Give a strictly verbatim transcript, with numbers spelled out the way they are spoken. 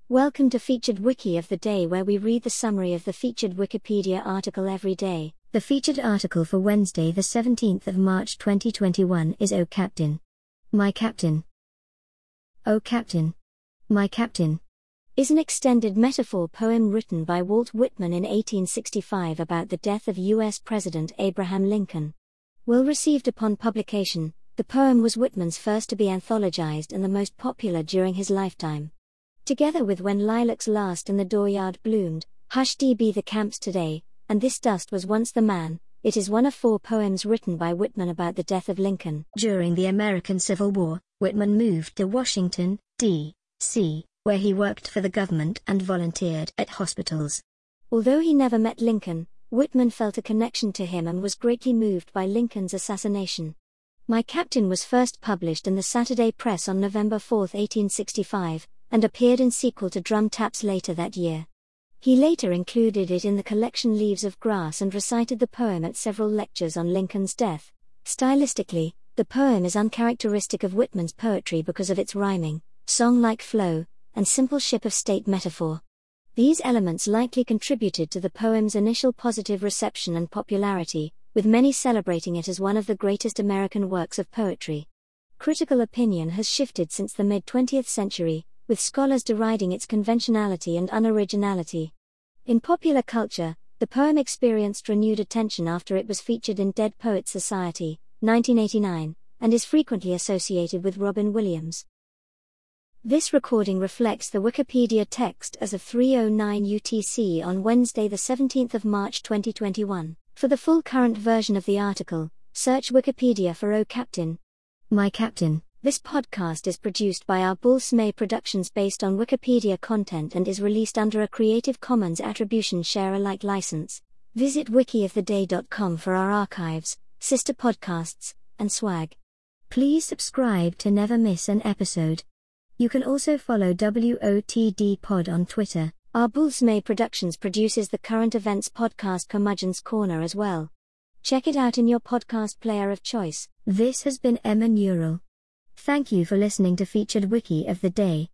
Welcome to Featured Wiki of the Day, where we read the summary of the featured Wikipedia article every day. The featured article for Wednesday the seventeenth of March twenty twenty-one is "Oh Captain, My Captain." Oh Captain, My Captain is an extended metaphor poem written by Walt Whitman in eighteen sixty-five about the death of U S President Abraham Lincoln. Well received upon publication, the poem was Whitman's first to be anthologized and the most popular during his lifetime. Together with When Lilacs Last and the Dooryard Bloomed, Hush Dee Be the Camps Today, and This Dust Was Once the Man, it is one of four poems written by Whitman about the death of Lincoln. During the American Civil War, Whitman moved to Washington, D C, where he worked for the government and volunteered at hospitals. Although he never met Lincoln, Whitman felt a connection to him and was greatly moved by Lincoln's assassination. My Captain was first published in the Saturday Press on November fourth, eighteen sixty-five, and appeared in sequel to Drum Taps later that year. He later included it in the collection Leaves of Grass and recited the poem at several lectures on Lincoln's death. Stylistically, the poem is uncharacteristic of Whitman's poetry because of its rhyming, song-like flow, and simple ship of state metaphor. These elements likely contributed to the poem's initial positive reception and popularity, with many celebrating it as one of the greatest American works of poetry. Critical opinion has shifted since the mid-twentieth century, with scholars deriding its conventionality and unoriginality. In popular culture, the poem experienced renewed attention after it was featured in Dead Poets Society, nineteen eighty-nine, and is frequently associated with Robin Williams. This recording reflects the Wikipedia text as of three oh nine U T C on Wednesday the seventeenth of March twenty twenty-one. For the full current version of the article, search Wikipedia for Oh Captain, My Captain. This podcast is produced by our Bull Smay Productions based on Wikipedia content and is released under a Creative Commons Attribution Share Alike license. Visit wiki of the day dot com for our archives, sister podcasts, and swag. Please subscribe to never miss an episode. You can also follow W O T D Pod on Twitter. Our Bull Smay Productions produces the current events podcast Curmudgeon's Corner as well. Check it out in your podcast player of choice. This has been Emma Neural. Thank you for listening to Featured Wiki of the Day.